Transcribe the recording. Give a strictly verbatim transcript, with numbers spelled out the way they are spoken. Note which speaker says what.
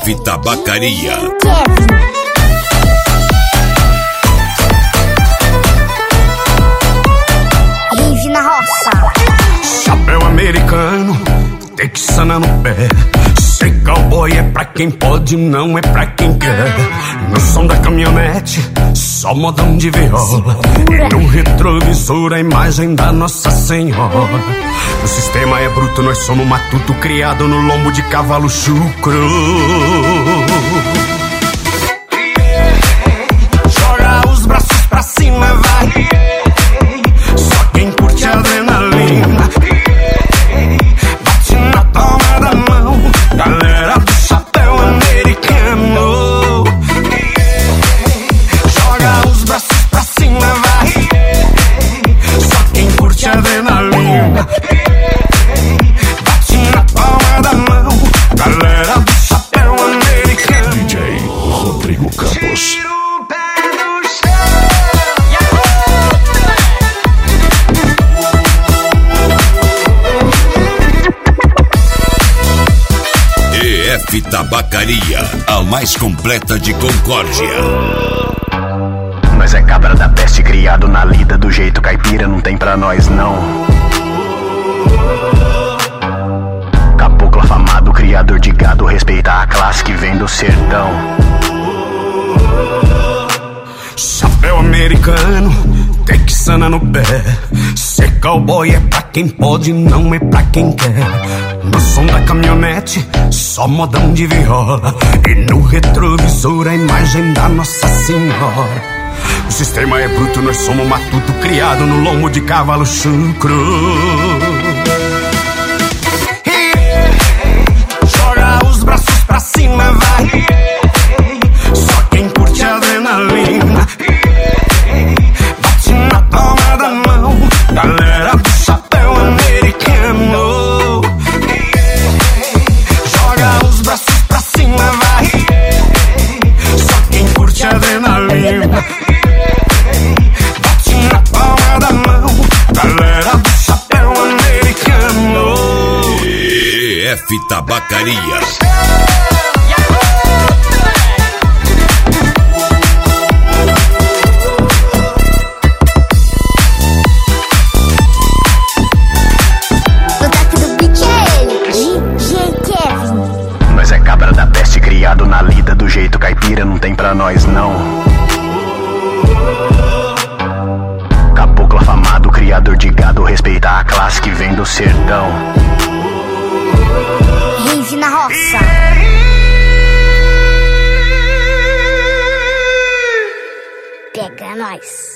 Speaker 1: F Tabacaria.
Speaker 2: Rive na roça.
Speaker 3: Chapéu americano, texana no pé. Ser cowboy é pra quem pode, não é pra quem quer. No som da caminhonete, só modão de viola. E no retrovisor a imagem da Nossa Senhora. O sistema é bruto, nós somos matuto, criado no lombo de cavalo chucro. Joga os braços pra cima, vai. Só quem curte a adrenalina. Bate na palma da mão, galera do chapéu americano. Joga os braços pra cima, vai. Só quem curte a adrenalina. Bate na palma da mão, galera do chapéu americano.
Speaker 4: D J Rodrigo Campos.
Speaker 1: E F Tabacaria, a mais completa de Concórdia.
Speaker 5: Nós é cabra da peste, criado na lida do jeito caipira, não tem pra nós não. Caboclo afamado, criador de gado, respeita a classe que vem do sertão.
Speaker 3: Chapéu americano, texana no pé. Ser cowboy é pra quem pode, não é pra quem quer. No som da caminhonete, só modão de viola. E no retrovisor a imagem da Nossa Senhora. O sistema é bruto, nós somos matuto, criado no lombo de cavalo chucro. Joga os braços pra cima, vai. Só quem curte a adrenalina. Bate na palma da mão, galera do chapéu americano. Joga os braços pra cima, vai. Só quem curte a adrenalina. Bate na palma da mão, galera do chapéu americano.
Speaker 1: E F Tabacaria.
Speaker 5: Criado na lida do jeito caipira, não tem pra nós não. Caboclo afamado, criador de gado, respeita a classe que vem do sertão.
Speaker 2: Rive na roça. Pega nós.